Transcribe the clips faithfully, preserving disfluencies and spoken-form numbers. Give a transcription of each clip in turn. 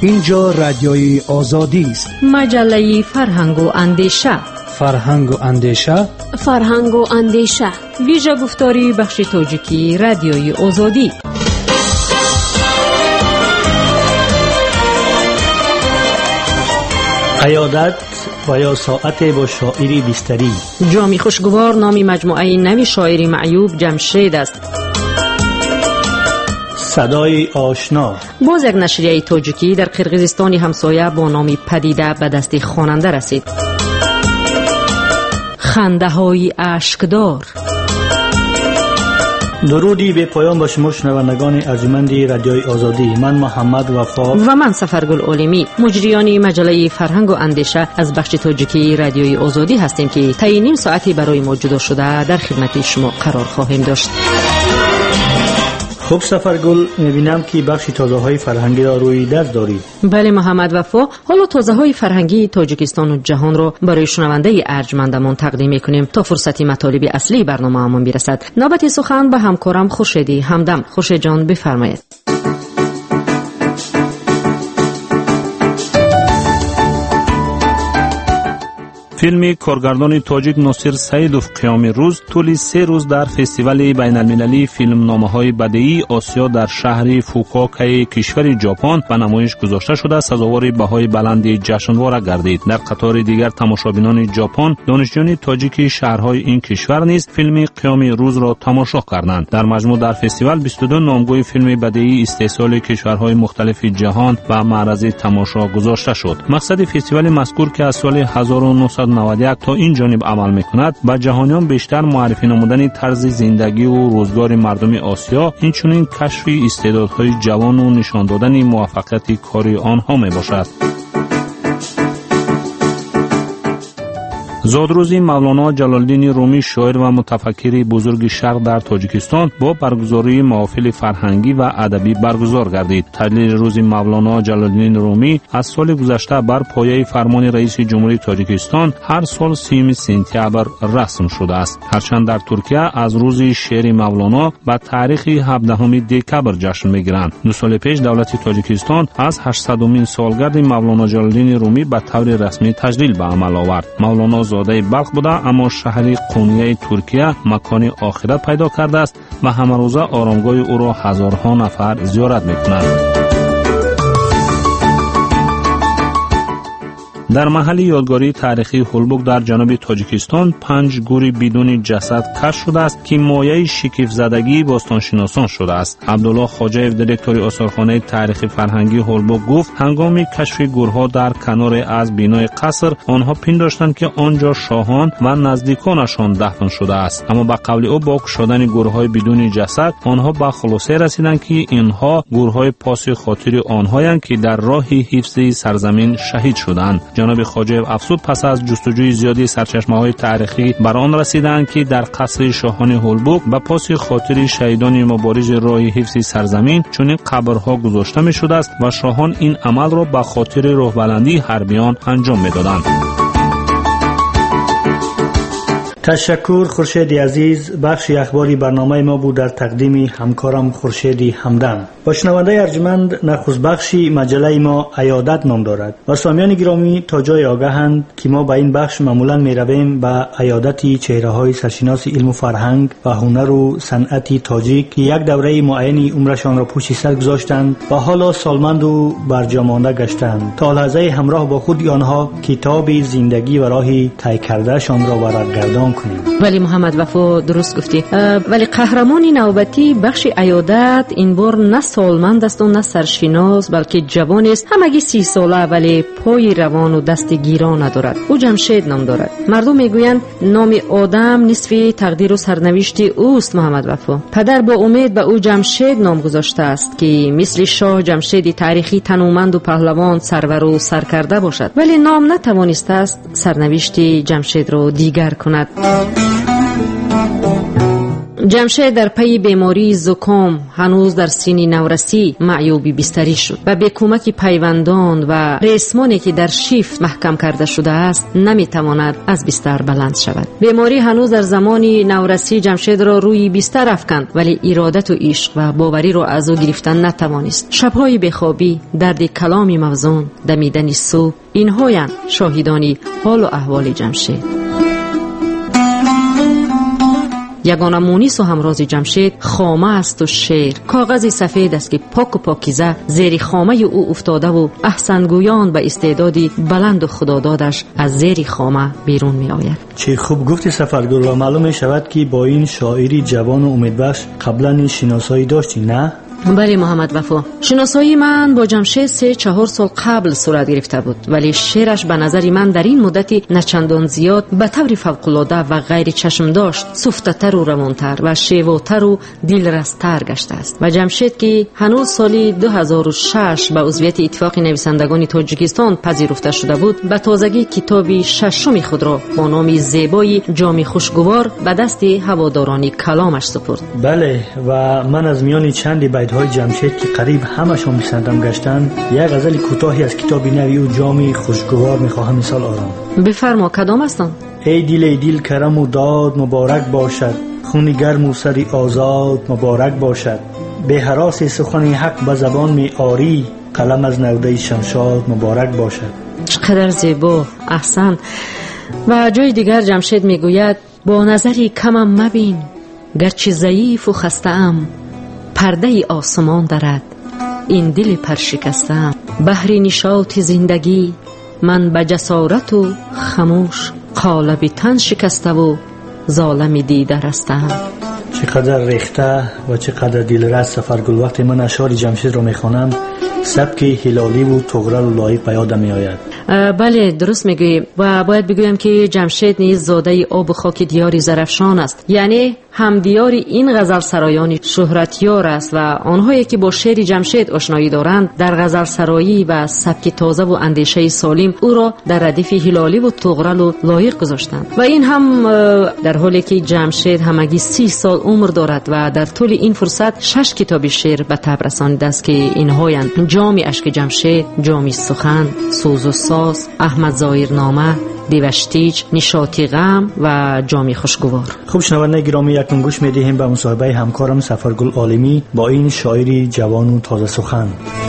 اینجا رادیوی آزادی است. مجله فرهنگ و اندیشه. فرهنگ و اندیشه. فرهنگ و اندیشه. ویژه گفتاری بخش تاجیکی رادیوی آزادی. عیادت و یا ساعت با شاعری بستری. جامی خوشگوار نامی مجموعه نوی شاعری معیوب جمشید است. صدای آشنا. باز یک نشریه تاجیکی در قرقیزستان همسایه با نام پدیده به دست خواننده رسید. خنده های اشکدار. درودی به پایان با شما شنوندگان ارجمند رادیوی آزادی. من محمد وفا و من سفرگل عالمی، مجریان مجله فرهنگ و اندیشه از بخش تاجیکی رادیوی آزادی هستیم که طی نیم ساعتی برای ما جدا شده در خدمت شما قرار خواهیم داشت. خوب سفرگل، میبینم که بخش تازه های فرهنگی را روی دست داری. بله محمد وفا، حالا تازه های فرهنگی تاجیکستان و جهان را برای شنونده ارجمندمان تقدیم میکنیم تا فرصتی مطالب اصلی برنامه همان برسد. نوبت سخن به همکارم خورشیدی همدم. خورشید جان بفرمایید. فیلم کارگردان تاجیک ناصر سیدوف قیام روز طول سه روز در فستیوال بین المللی فیلم نامه های بدیعی آسیا در شهر فوکوکای کشور ژاپن به نمایش گذاشته شده سزاوار بهای بلند جشنواره گردید. در قطار دیگر تماشابینان ژاپن، دانشجویان تاجیک شهرهای این کشور نیز فیلم قیام روز را تماشا کردند. در مجموع در فستیوال بیست و دو نامگوی فیلم بدیعی استحصال کشورهای مختلف جهان و معرض تماشا گذاشته شد. مقصد فستیوال مذکور که از سال هزار و نهصد و نود و یک تا این جانب عمل میکند، با جهانیان بیشتر معرفی نمودن طرز زندگی و روزگار مردم آسیا، اینچنین کشف استعدادهای جوان و نشان دادن موفقیت کاری آنها میباشد. زادروزی مولانا جلال‌الدین رومی، شاعر و متفکر بزرگ شرق در تاجیکستان، با برگزاری محافل فرهنگی و ادبی برگزار گردید. تجلیل روز مولانا جلال‌الدین رومی از سال گذشته بر پایه فرمان رئیس جمهوری تاجیکستان هر سال سیوم سپتامبر رسم شده است. هرچند در ترکیه از روز شعر مولانا به تاریخ هفدهم دکبر جشن می‌گیرند. دو سال پیش دولت تاجیکستان از هشتصدمین سالگرد مولانا جلال‌الدین رومی به طور رسمی تجلیل به عمل آورد. مولانا زاده بلخ بوده، اما شهر قونیه ترکیه مکان آخرت پیدا کرده است و همه روزه آرامگاه او را هزارها نفر زیارت میکنند. در محل یادگاری تاریخی هولبوک در جنوب تاجیکستان پنج گور بدون جسد کشف شده است که مایه شکیف زدگی باستانشناسان شده است. عبدالله خواجه‌یف، دیرکتور آثارخانه تاریخی فرهنگی هولبوک، گفت هنگام کشف گورها در کنار از بنای قصر آنها پنداشتند که آنجا شاهان و نزدیکانشان دفن شده است، اما با قول او با کشودن گورهای بدون جسد آنها به خلاصه رسیدند که اینها گورهای پاس خاطر آنهایند که در راه حفظ سرزمین شهید شدند. جناب خواجه‌یف افزود پس از جستجوی زیادی سرچشمه‌های تاریخی بر آن رسیدند که در قصر شاهان هولبوک به پاس خاطر شهیدان مبارز راه حفظ سرزمین چنین قبرها گذاشته می‌شده است و شاهان این عمل را به خاطر روح‌بلندی حربیان انجام می‌دادند. تشکر خورشید عزیز. بخش اخباری برنامه ما بود در تقدیم همکارم خورشید همدم. با شنونده ارجمند، نخست بخشی مجله ما عیادت نام دارد و سامیان گرامی تا جای آگاهند که ما با این بخش معمولا می رویم به عیادت چهره های سرشناس علم و فرهنگ و هنر و صنعت تاجیک که یک دوره معینی عمرشان را پشت سر گذاشتند و حالا سالمند و برجامانده گشتند تا لحظه همراه با خود آنها کتاب زندگی و راهی طی کردهشان را ورق‌گردان کنیم. ولی محمد وفا درست گفتی، ولی قهرمان نوبتی بخش عیادت این بار نه سالمند است و نه سرشناس، بلکه جوان است، همگی سی ساله ولی پای روان و دست گیران ندارد. او جمشید نام دارد. مردم میگویند نام آدم نصف تقدیر و سرنوشت اوست. محمد وفا پدر با امید به او جمشید نام گذاشته است که مثل شاه جمشید تاریخی تنومند و پهلوان سرور و سرکرده باشد، ولی نام نتوانسته است سرنوشت جمشید را دیگر کند. جمشید در پی بیماری زکام هنوز در سن نورسی معیوبی بستری شد و به کمک پیوندان و ریسمانی که در شیفت محکم کرده شده است نمیتواند از بستر بلند شود. بیماری هنوز در زمان نورسی جمشید را روی بستر افکند، ولی ارادت و عشق و باوری را از او گرفتن نتوانست. شبهای بیخوابی، درد کلامی موزون، دمیدن صبح، اینهایند شاهدانی حال و احوال جمشید. یگانه مونس و همراز جمشید خامه است و شعر. کاغذ سفید است که پاک و پاکیزه زیر خامه او افتاده و احسنگویان به استعدادی بلند و خدادادش از زیر خامه بیرون می آید. چه خوب گفتی سفرگل، و معلوم می شود که با این شاعری جوان و امیدبخش قبلا شناسایی داشتی، نه؟ بله محمد وفا، شناسایی من با جمشید سه چهار سال قبل صورت گرفته بود، ولی شعرش به نظر من در این مدتی نچندان زیاد به طور فوق‌العاده و غیر چشم داشت سفت‌تر و روانتر و شیواتر و دلرس‌تر گشته است. و جمشید که هنوز سال دو هزار و شش به عضویت اتفاق نویسندگان تاجیکستان پذیرفته شده بود، به تازگی کتاب ششم خود را با نام زیبای جام خوشگوار به دست هواداران کلامش سپرد. بله، و من از میان چند بیت های جمشید که قریب همشون میسندم گشتن، یک غزل کوتاهی از کتاب نوی و جام خوشگوار میخواهم مثال آرام. بفرما، کدام هستن؟ ای دل ای دل کرم و داد مبارک باشد، خون گرم و سری آزاد مبارک باشد، به هراس سخن حق به زبان می آری، قلم از نوده شمشاد مبارک باشد. چقدر زیبا، احسن. و جای دیگر جمشید میگوید با نظری کمم مبین، گرچه ضعیف و خسته‌ام، پرده آسمان دارد این دل پرشکسته‌ام، بحر نشاط زندگی من به جسارت و خموش، قالب تن شکسته و ظالم دیده رسته‌ام. چقدر ریخته و چقدر دلرس سفرگل. وقتی من اشعار جمشید را میخوانم سبک هلالی و طغرل و لایق به یادم میآید. بله درست میگویی. و باید بگویم که جمشید نیز زاده آب و خاک دیار زرافشان است، یعنی هم دیار این غزل سرایان شهرتیار است و آنهایی که با شعر جمشید آشنایی دارند در غزل سرایی و سبک تازه و اندیشه سالم او را در ردیف هلالی و طغرل و لایق گذاشتند. و این هم در حالی که جمشید همگی سی سال عمر دارد و در طول این فرصت شش کتاب شعر به تب رسانیده است که اینهایند: جام اشک جمشید، جام سخن، سوز و ساز، احمد ظاهرنامه، دیوشتیج، نشاطی غم و جام خوشگوار. خوب شنونده گرامی، یکم گوش میدهیم به مصاحبه همکارم سفرگل عالمی با این شاعری جوان و تازه سخن.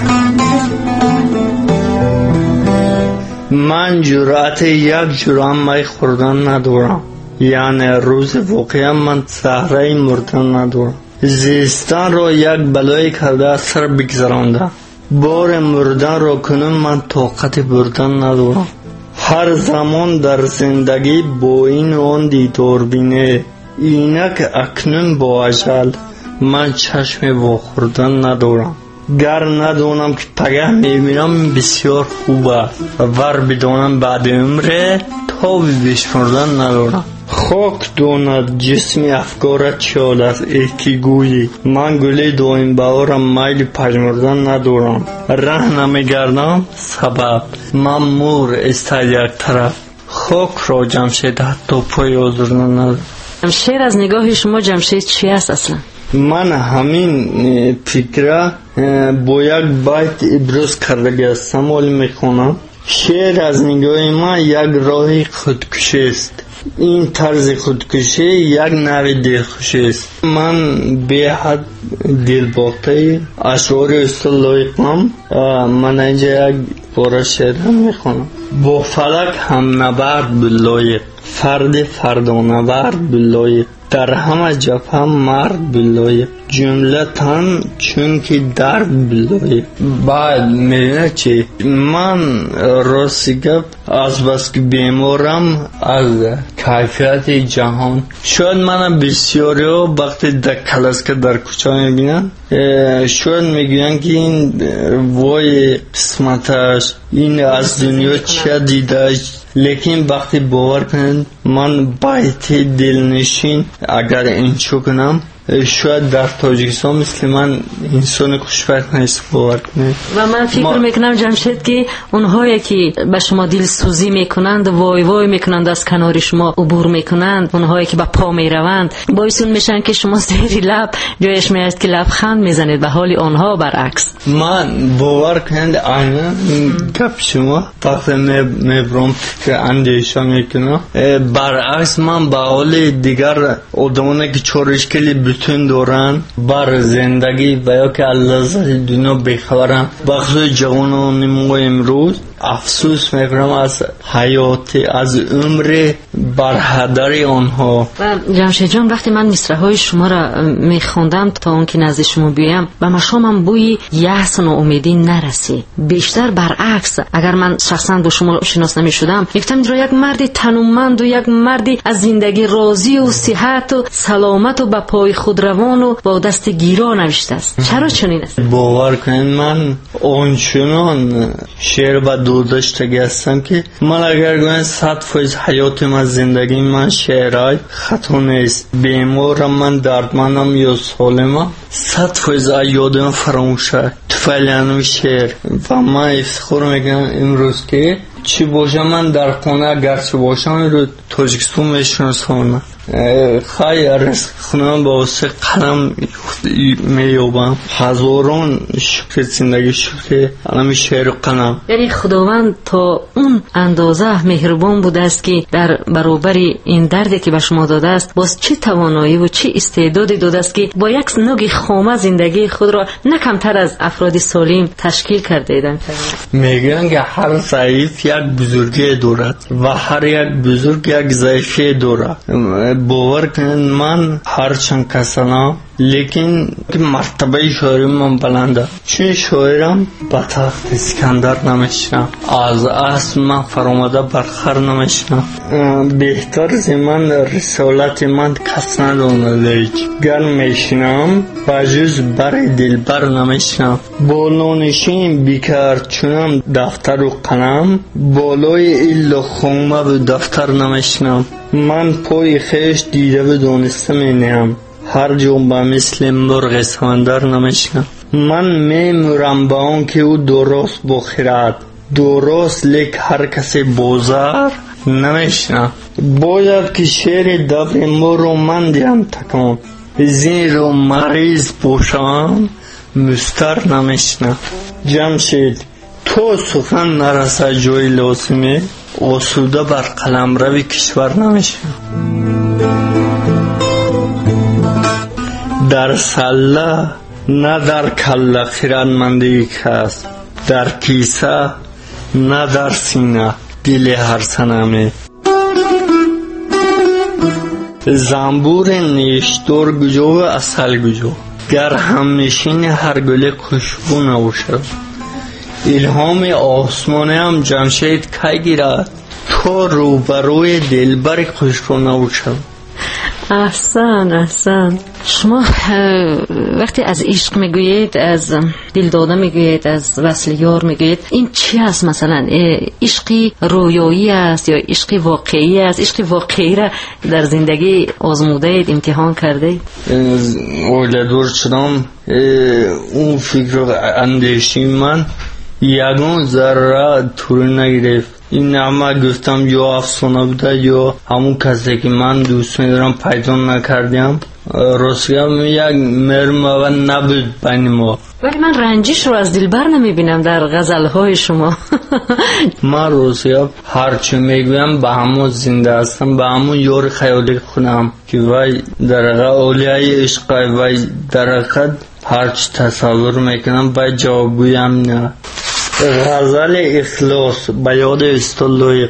من جرأت یک جرعه می خوردن ندارم، یعنی روز واقعا من سهره مردن ندارم. زیستن را یک بلای کرده سر بگذرانده، بار مردن را کنون من طاقت بردن ندارم. هر زمان در زندگی با این آن دیدار بینه، اینک اکنون با اجل من چشم واخوردن ندارم. گر ندانم که پگه میبینم بسیار خوبه، ور بدانم بعد عمره تا بشمردن ندارم. خاک داند جسم افکارت شاد است ای که گویی، من گلی دایم بهارم میل پژمردن ندارم. ره نمیگردم سبب من مور است یک طرف، خاک را جمشید حتی پای آزردن ندارم. شعر از نگاه شما جمشید چی است اصلا؟ من همین فکره با یک بیت ابراز کرده هستم ولی میخونم. شعر از نگاه من یک راه خودکشی است. این طرز خودکشی یک نوع دلخوشی است. من به حد دلباخته اشعار استاد لایقم. من اینجا یک بار شعر میخونم. با فلک هم نبرد بلایق، فرد فردانورد بلایق، در همه جبهه مرد بلایق، جمله تن چون که درد بلایق. بعد میبینه چی؟ من راستی گپ از بس که بیمارم از کیفیت جهان. شاید من بسیاری ها وقتی در کلاسکه در کوچه میبینن شاید میگوین که این وای قسمتش، این از دنیا چه دیدهش. لیکن وقتی باور کنید من بیت دلنشین اگر این چو کنم شاید در تاجیکستان مثل من انسان خوشبخت نیست باور کنید. و من فکر ما... میکنم جمشید که اونهایی که به شما دلسوزی میکنند وای وای میکنند از کنار شما عبور میکنند، اونهایی که با پا میروند باعث میشن که شما زیر لب جایش میاد که لبخند میزنید، به حال آنها برعکس. من باور کنید عینا گپ شما وقتی میبرم فکر اندیشه میکنم برعکس من به حال دیگر آدمانی که چارشکلی بتون دارن بر زندگی و یا که لذت دنیا بخورن بخصوص جوانان ما امروز افسوس میکنم از حیات از عمر برهدر آنها. و جمشید جان وقتی من مصرع های شما را میخوندم تا اون که نزد شما بیام و مشامم بوی یأس و امیدی نرسی، بیشتر برعکس. اگر من شخصا با شما شناس نمیشدم گفتم را یک مردی تنومند و یک مردی از زندگی راضی و صحت و سلامت و با پای خود روان و با دست گیرا نوشته است. چرا چنین است؟ باور کنید من آنچنان شعر و دودشتگی هستم که من اگر گویم صد فیصد حیاتم از زندگی من شعرهای خطا نیست. بیمارم من دردمندم یا سالمم صد فیصد یادم فراموشه توفیلانم شعر و من افتخار میکنم امروز که چی باشم من در خونه اگرچه باشم رو تاجیکستان میشناسم خیلی رزق خونم با واسه قلم میابم هزاران شکر زندگی شکر علم شعر و قلم. یعنی خداوند تا اون اندازه مهربان بوده است که در برابر این دردی که به شما داده است باز چه توانایی و چه استعدادی داده است که با یک نوع خامه زندگی خود را نه کمتر از افراد سالم تشکیل کرده اید. میگن که هر ضعیف یک بزرگی دارد و هر یک بزرگ یک ضعیفی دارد. باور کنید من هرچند کسانم لیکن مرتبه شاعری من بلنده چون شاعرم به تخت اسکندر نمیشنم از اصل من فرامده برخر نمیشنم بهتر از من رسالت من کس ندانده گر میشنم بجز بر دلبر نمیشنم بالانشین بیکر چونم دفتر و قلم بالای الا خامه به دفتر نمیشنم من پای خیش دیده به دانسته مینیم هر جون با مثل مرغ سمندر نمیشنم من میمورم با اون که او درست بخیرد درست لیک هر کسی بازار نمیشنم باید که شعر دبر مرو من دیم تکم زیر و مریض باشم مستر نمیشنم. جمشید تو سخن نرسه جای لازمه آسوده بر قلم روی کشور نمیشنم. در سله نه در کله خیرمندی کس در کیسه نه در سینه دل هر صنمه زنبور نیشدار گجا و اصل گجا گر همنشین هر گل خوشبو نباشد الهام آسمانه هم جمشید کی گیرد تو روبروی دلبر خوشبو نباشد. احسن احسن. شما وقتی از عشق میگویید از دل داده میگویید از وصل یار میگویید این چی است؟ مثلا عشقی رویایی است یا عشقی واقعی است؟ عشقی واقعی را در زندگی آزموده اید امتحان کرده اید؟ اولیدور شدم اون فکر و اندیشی من یگان ذره طوری نگرفت. این همه گفتم یا افسانه بوده یا همون کسی که من دوست میدارم پیدا نکردیم راستی یک مرمه نبود بین ما. ولی من رنجش رو از دلبر نمیبینم در غزلهای شما. من راستی هرچی میگویم به همون زنده هستم به همون یار خیالی خونم که وای در اولیای عشق وای در حقیقت هرچی تصور میکنم وای جوابگویم نه. غزل اخلاص به یاد استاد لایق.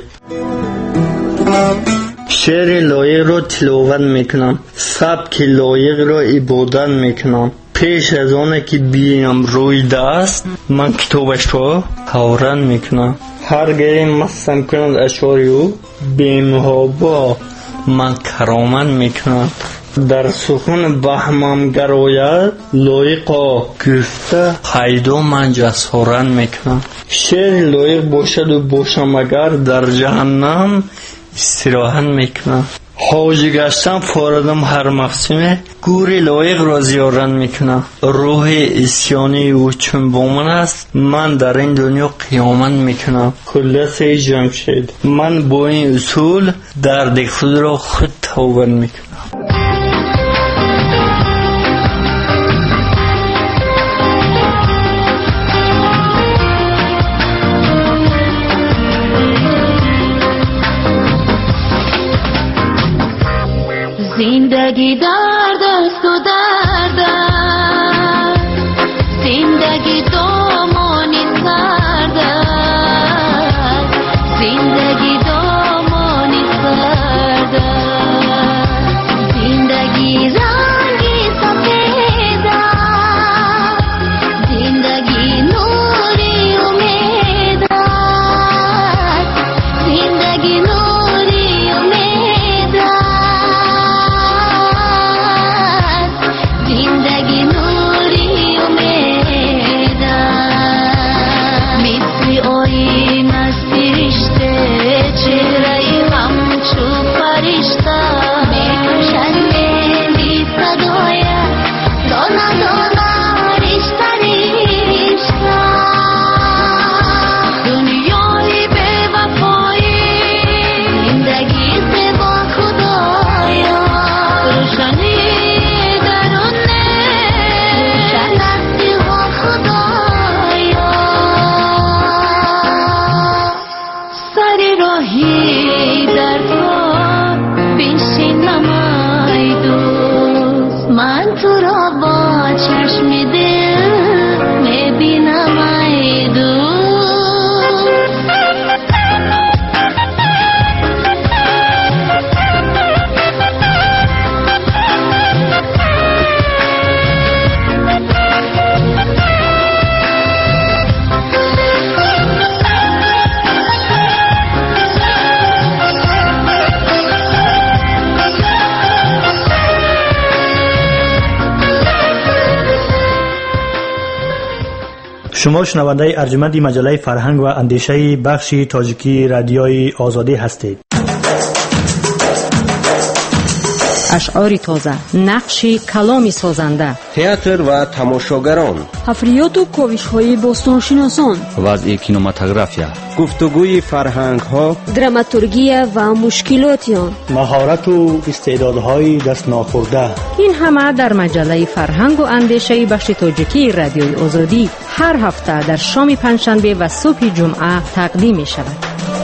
شعر لایق رو تلاوت میکنم سبک لایق رو عبادت میکنم پیش از آنه که بیایم روی دست من کتابش رو خورن میکنم هر گهی مستم کنند اشعاری او بیمهابا من کرامن میکنم در سخن بهمم گراید لایقا گفته خیدو من جسارن میکنم شعر لایق باشد و باشم اگر در جهنم استراحت میکنم حاجی گشتن فاردم هر مقسمه گوری لایق را زیارت میکنم. روح اسیانی او چون با من است، من در این دنیا قیامت میکنم. خلاصه جمشید، من با این اصول درد خود را خود توبه میکنم. زندگی درد است و درد است، زندگی دامانی سرد است، زندگی دامانی سرد است، زندگی رنگی سفید است، زندگی نوری امید است، زندگی نوری امید است، زندگی نوری امید است. مثل آیین از فرشته، چهره همچو فرشته، میکشندی صدایت دانا دانا رشته رشته. دنیای بے وفایی، زندگی سے با خدایا، روشنی درونه روشن است با خدایا. سر راهی در تو بنشینم ای دوست، من تو را با چشم دل میبینم ای دوست. شما شنونده ارجمند مجله فرهنگ و اندیشه بخش تاجیکی رادیوی آزادی هستید. اشعار تازه، نقش کلامی سازنده، تئاتر و تماشاگران، حفریات و کاوش‌های باستانشناسان، وضع کینماتوگرافیا، گفتگوی فرهنگ‌ها، دراماتورگی و مشکلات آن، مهارت و استعدادهای دست ناخورده. این همه در مجله فرهنگ و اندیشه بخش تاجیکی رادیوی آزادی هر هفته در شام پنجشنبه و صبح جمعه تقدیم می شود.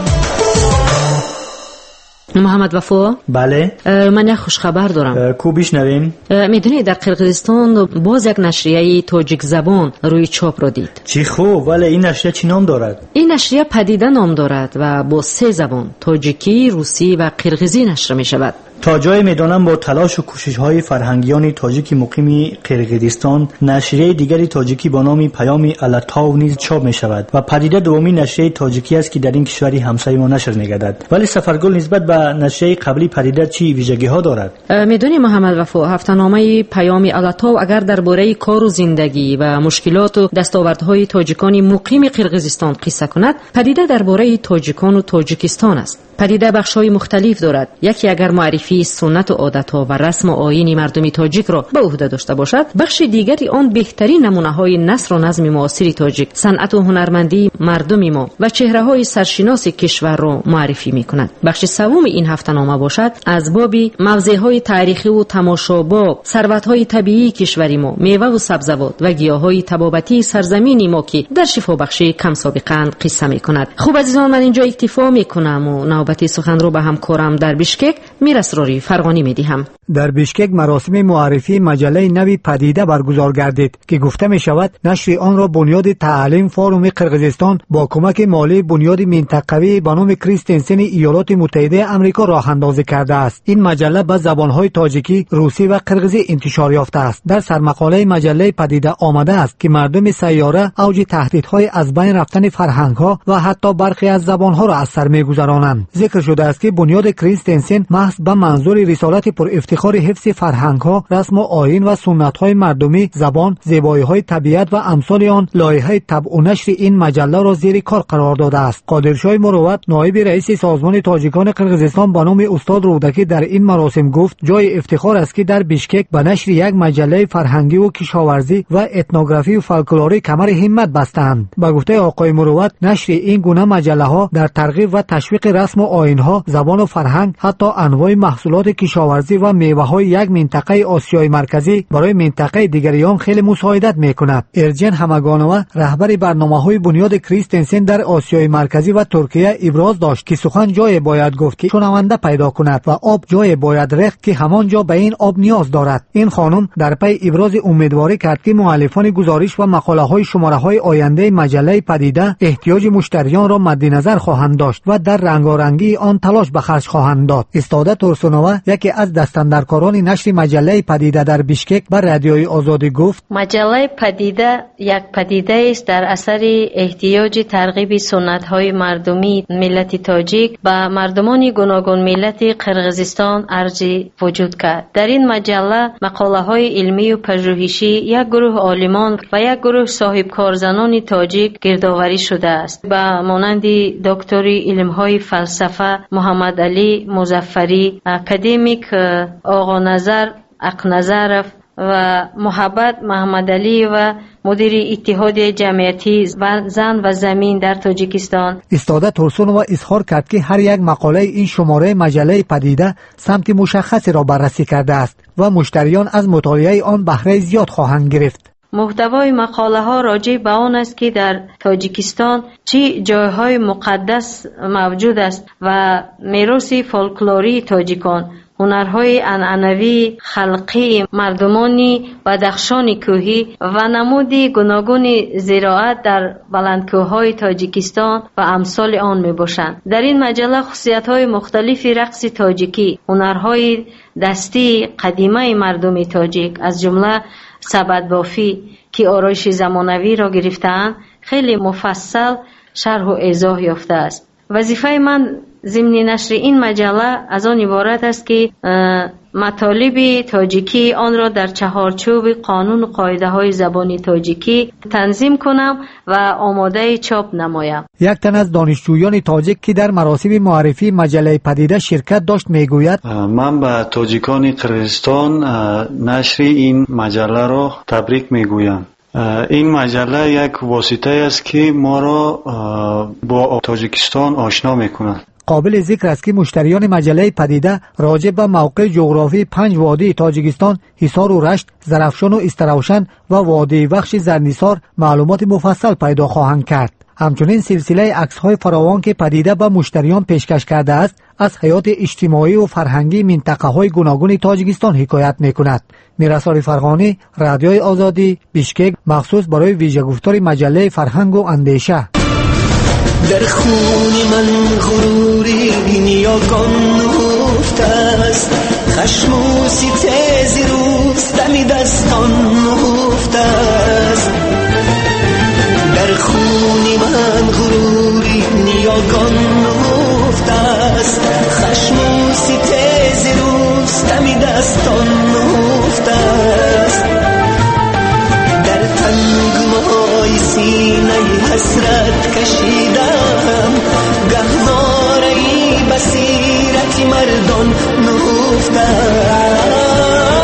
محمد وفا، بله من یک خوش خبر دارم. کو بشنویم؟ میدونی در قرقیزستان باز یک نشریه تاجیک زبان روی چاپ را دید. چی خوب، ولی این نشریه چی نام دارد؟ این نشریه پدیده نام دارد و با سه زبان، تاجیکی، روسی و قرقیزی نشر می شود. تا جای میدانم با تلاش و کوشش‌های فرهنگیان تاجیک مقیم قرقیزستان، نشریه دیگری تاجیکی با نام پیام الاتاو نیز چاپ می شود و پدیده دومین نشریه تاجیکی است که در این کشوری همسایه ما نشر می‌گردد. ولی سفرگل نسبت به نشریه قبلی پدیده چی ویژگی‌ها دارد؟ میدونی محمد وفا، هفته‌نامه پیام الاتاو اگر درباره کار و زندگی و مشکلات و دستاوردهای تاجیکان مقیم قرقیزستان قصه کند، پدیده درباره تاجیکان و تاجیکستان است. پدیده بخش‌های مختلف دارد. یکی اگر معرفی سنت و عادت‌ها و رسم و آیین مردم تاجیک را به عهده داشته باشد، بخش دیگری آن بهترین نمونه‌های نثر و نظم معاصر تاجیک، صنعت و هنرمندی مردم ما و چهره‌های سرشناس کشور را معرفی می‌کند. بخش سوم این هفته‌نامه باشد از باب موضع‌های تاریخی و تماشاباب، ثروت‌های طبیعی کشور ما، میوه و سبزیجات و گیاهای تبابتی سرزمین ما که در شفا بخشی کم سابقاً قصه می‌کند. خوب عزیزان، من اینجا اکتفا می‌کنم و نوبت سخن رو به همکارم در بیشکک میرسراری فرغانی میدهم. در بیشکک مراسم معرفی مجله نوی پدیده برگزار گردید که گفته می شود نشر آن را بنیاد تعلیم فوروم قرقیزستان با کمک مالی بنیاد منطقوی به نام کریستنسن ایالات متحده آمریکا راه اندازی کرده است. این مجله به زبانهای تاجیکی، روسی و قرقیزی انتشار یافته است. در سرمقاله مجله پدیده آمده است که مردم سیاره اوج تهدیدهای از بین رفتن فرهنگ‌ها و حتی برخی از زبان‌ها را از سر می‌گذرانند. ذکر شده است که بنیاد کریستنسن محض به منظور رسالت پر افتخار حفظ فرهنگ‌ها، رسم و آیین و سنت‌های مردمی، زبان، زیبایی‌های طبیعت و امثال آن، لایحه طبع و نشر این مجله را زیر کار قرار داده است. قادرشاه مروت، نایب رئیس سازمان تاجیکان قرقیزستان، به نام استاد رودکی در این مراسم گفت جای افتخار است که در بیشکک به نشر یک مجله فرهنگی و کشاورزی و etnogrافی و فولکلوری کمر همت بستند. به گفته آقای مروت، نشر این گونه مجله‌ها در ترغیب و تشویق رسم و آیین‌ها، زبان و فرهنگ، حتی انواع محصولات کشاورزی و میوه‌های یک منطقه آسیای مرکزی برای منطقه دیگریان خیلی مساعدت می‌کند. ارجن همگانوا، رهبر برنامه‌های بنیاد کریستنسن در آسیای مرکزی و ترکیه، ابراز داشت که سخن جای باید گفت که شنونده پیدا کند و آب جای باید ریخت که همان جا به این آب نیاز دارد. این خانم در پی ابراز امیدواری کرد که مؤلفان گزارش و مقاله‌های شماره‌های آینده مجله پدیده احتیاج مشتریان را مد نظر خواهند داشت و در رنگارنگی آن تلاش به خرج خواهند داد. استاد تورسونووا، یکی از دستاندرکاران نشر مجله پدیده در بیشکک، به رادیوی آزادی گفت مجله پدیده یک پدیده است در اثر احتیاج ترغیب سنت‌های مردمی ملت تاجیک به مردمان گوناگون ملت قرقیزستان ارج وجود کرد. در این مجله مقاله‌های علمی و پژوهشی یک گروه عالمان و یک گروه صاحب کارزنان تاجیک گردآوری شده است، به مانند دکتری علم‌های فلسفه محمد علی مظفری، اکادمیک آقا نظر اقنظرف و محبت محمد علی و مدیر اتحاد جمعیتی زن و زمین در تاجیکستان. استاد تورسونووا اظهار کرد که هر یک مقاله این شماره مجله پدیده سمت مشخصی را بررسی کرده است و مشتریان از مطالعه آن بهره زیاد خواهند گرفت. محتوای مقاله ها راجع به آن است که در تاجیکستان چه جایهای مقدس موجود است و میراث فولکلوری تاجیکان، هنرهای عنعنوی خلقی مردمانی بدخشان کوهی و نمود گوناگون زراعت در بلندکوههای تاجیکستان و امثال آن می باشند. در این مجله خصوصیت‌های مختلف رقص تاجیکی، هنرهای دستی قدیمه مردم تاجیک از جمله سبد بافی که آرایش زمانوی را گرفته‌اند خیلی مفصل شرح و ایضاح یافته است. وظیفه من ضمن نشر این مجله از آن عبارت است که مطالب تاجیکی آن را در چهارچوب قانون و قاعده های زبان تاجیکی تنظیم کنم و آماده چاپ نمایم. یک تن از دانشجویان تاجیک که در مراسم معرفی مجله پدیده شرکت داشت میگوید من به تاجیکان قرقیزستان نشر این مجله را تبریک میگویم. این مجله یک واسطه است که ما را با تاجیکستان آشنا میکند. قابل ذکر است که مشتریان مجله پدیده راجع به موقع جغرافی پنج وادی تاجیکستان، حصار و رشت، زرافشان و استراوشن و وادی بخش زرنیسار معلومات مفصل پیدا خواهند کرد. همچنین سلسله عکس‌های فراوان که پدیده به مشتریان پیشکش کرده است از حیات اجتماعی و فرهنگی منطقه‌های گوناگون تاجیکستان حکایت می‌کند. میرسال فرغانی، رادیوی آزادی، بیشکک، مخصوص برای ویژه‌گفتار مجله فرهنگ و اندیشه. در خون من غروری نیاگان نهفته است، خشم و ستیز روز دمی دستان نهفته است. در خون من غروری نیاگان نهفته است، خشم و ستیز روز دمی دستان نهفته است. در تنگمای سینه حسرت کشیدم، گهواره بصیرت مردان نهفته است.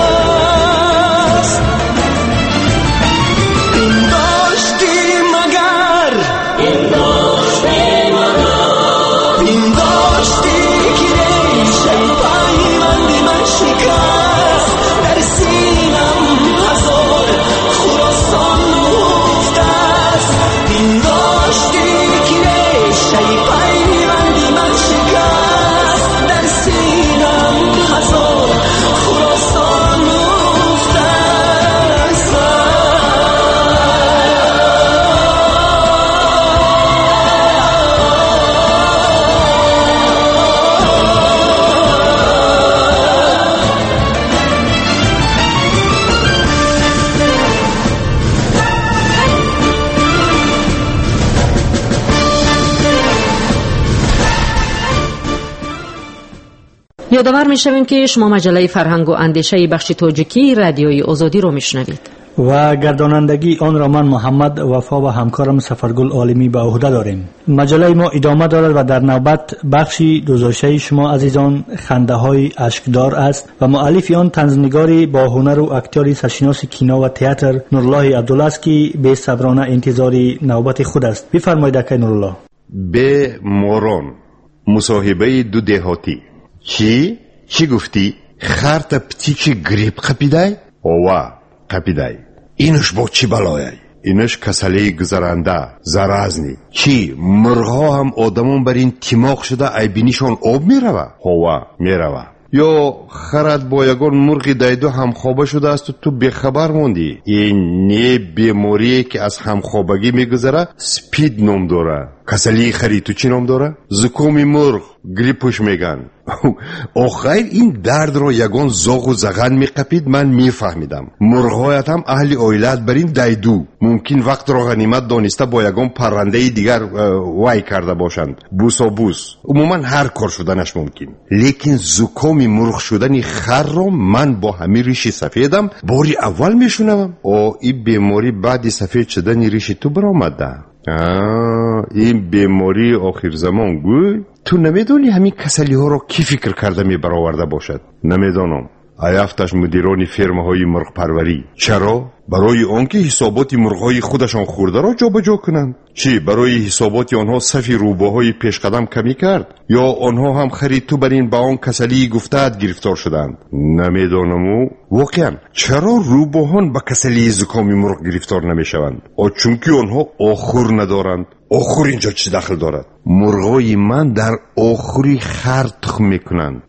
یادآور می‌شویم که شما مجله فرهنگ و اندیشه بخش تاجیکی رادیوی آزادی رو میشنوید و گردانندگی آن را من محمد وفا و همکارم سفرگل عالمی به عهده داریم. مجله ما ادامه دارد و در نوبت بخشی دوزاشه شما عزیزان خنده های اشکدار است و مؤلف آن طنزنگاری با هنر و اکتاری سرشناس کینا و تئاتر نورالله عبدالله است که به صبرانه انتظار نوبت خود است. بفرمایید اکای نورالله. به مورون مصاحبه دو دهاتی. چی؟ چی گفتی؟ خرت پتیچی گریب قپیدای؟ اوه قپیدای. اینش با چی بلایای؟ اینش کسلی گذرنده زرازنی. چی؟ مرغا هم آدمون بر این تیماق شده ای بینیشان آب میروه؟ هوا میروه. یا خرد با یگان مرغی دایدو همخوابه شده است و تو بخبر موندی. این نه بیماری که از همخوابگی میگذره سپید نام داره. کسلی خری تو چی نام داره؟ زکومی مرغ گریپوش میگن. آخر این درد رو یگان زاغ و زغن میقپید من میفهمیدم. مرغهایت هم اهل اویلت بر این دایدو ممکن وقت رو غنیمت دانسته با یگان پرنده دیگر وای کرده باشند. بوس و بوس عموما هر کار شدنش ممکن، لیکن زکومی مرغ شدنی خر رو من با همین ریشی سفیدم باری اول میشونم. او این بیماری بعدی سفید شدنی ریشی تو برآمده. آه این بیماری آخر زمان گوی تو نمیدونی همین کسلی ها رو کی فکر کرده می برآورده باشد؟ نمیدانم. ایفتش مدیران فرم های مرغ پروری. چرا؟ برای آنکه حسابات مرغ های خودشان خورده را جا بجا کنند. چی؟ برای حسابات آنها صفی روباهای پیش قدم کمی کرد؟ یا آنها هم خرید تو بر این با آن کسلی گفته‌ات گرفتار شدند؟ نمیدانم. واقعا چرا روباهان با کسلی زکام مرغ گرفتار نمی شوند؟ آ چونکه آنها آخور ندارند. آخور اینجا چی دخل دارد؟ مرغای من در آخوری خر تخم میکنند.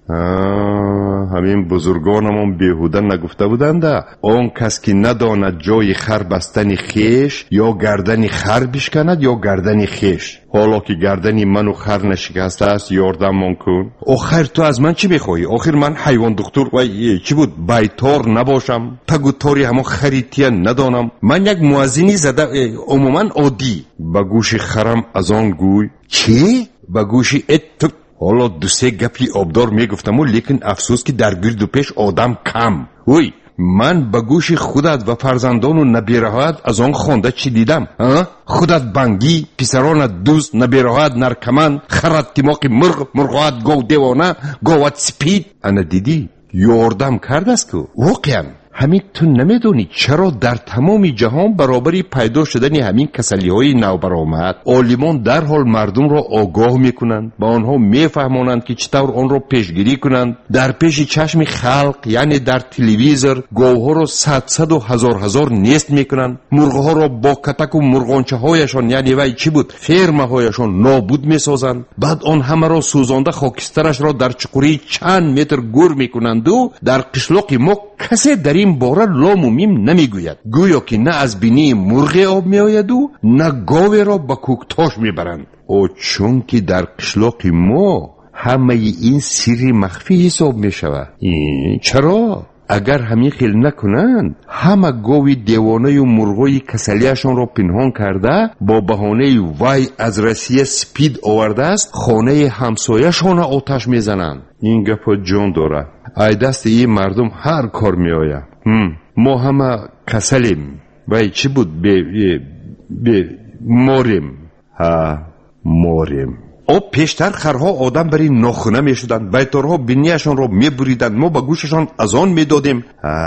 همین بزرگانمون بیهوده نگفته بودند آن کس که نداند جای خر بستنی خیش یا گردنی خر بشکند یا گردنی خیش. حالا که گردنی منو خر نشکسته است یاردم من کن. آخر تو از من چی بخوایی؟ آخر من حیوان دکتر و چی بود بیتار نباشم؟ تگوتاری همون خریتیه ندانم. من یک موازینی زده عموما عادی با گوش خرم از آن گوی چی؟ با گوش ات. حالا دو سه گپی آبدار میگفتم لیکن افسوس که در گرد و پیش آدم کم. وی من با گوش خودت و فرزندان و نبیرهایت از آن خونده چی دیدم؟ خودت بنگی، پسرانت دوست، نبیرهایت نرکمند، خرد تیماق مرغ، مرغایت گو دیوانه، گوت سپید. انا دیدی یاردم کرد است که واقعا همین تو نمیدونی چرا در تمام جهان برابری پیدا شدن همین کسلی های نو برآمد عالمان در حال مردم را آگاه میکنند، با آنها میفهمانند که چطور آن را پیشگیری کنند. در پیش چشم خلق یعنی در تلویزیون گوها را صد صد و هزار هزار نیست میکنند. مرغها را با کتک و مرغانچه هایشان یعنی وای چی بود فرمه هایشان نابود میسازند. بعد آن همه را سوزانده خاکسترش را در چقوری چند متر گور میکنند و در قشلاق ما کسی در این باره لام و میم نمیگوید. گویا که نه از بینی مرغ آب میآید و نه گاوی را با کوکتاش میبرند. او چون که در قشلاق ما همه این سری مخفی حساب میشود. چرا؟ اگر همین خیل نکنند همه گاوی دیوانه و مرغای کسلیشان را پنهان کرده با بهانه وای از رسیه سپید آورده است خانه همسایه‌شان آتش میزنند. این گپ جان داره. ای دست این مردم هر کار میآید. ما همه کسلیم. وای چی بود به به موریم. ها موریم. او پیشتر خرها آدم بری ناخونه می شدند، بیتارها بینیشان را می بریدند، ما با گوششان از آن می دادیم.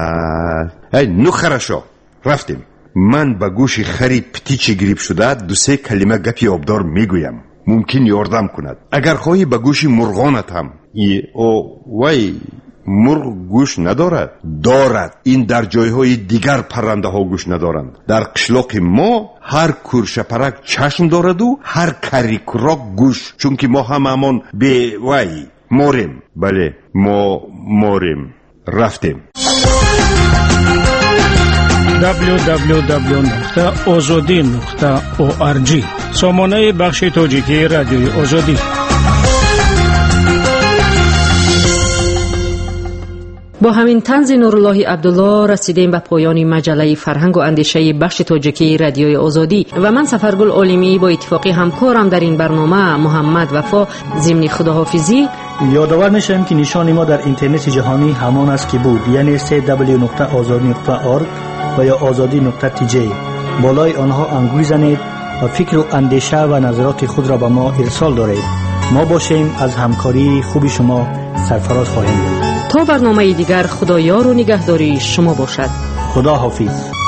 ای نو خرشا رفتیم. من با گوش خری پتیچی گریب شده دو سه کلمه گپی آبدار می گویم، ممکن یاردم کند. اگر خواهی با گوش مرغانت هم ای او وای مرغ گوش ندارد. دارد. این در جایهای دیگر پرنده ها گوش ندارند. در قشلاق ما هر کورشپرک چشم دارد و هر کریکراک گوش، چون که ما هم همان به وای موریم. بله ما موریم. رفتیم. دبلیو دبلیو دبلیو نقطه آزادی نقطه او آر جی سامانه بخش تاجیکی رادیوی آزادی. با همین طنز نورالله عبدالله رسیدیم به پایان مجله فرهنگ و اندیشه بخش تاجیکی رادیوی آزادی و من سفرگل عالمی با اتفاقی همکارم در این برنامه محمد وفا ضمن خداحافظی یادآور میشیم که نشان ما در اینترنت جهانی همان است که بود، یعنی دبلیو دبلیو دبلیو نقطه آزادی نقطه اورگ و یا آزادی نقطه تی جی. بالای آنها انگوی زنید و فکر و اندیشه و نظرات خود را به ما ارسال دارید. ما باشیم از همکاری خوبی شما سرفراز خواهیم بود. تا برنامه دیگر خدایار و نگهداری شما باشد. خدا حافظ.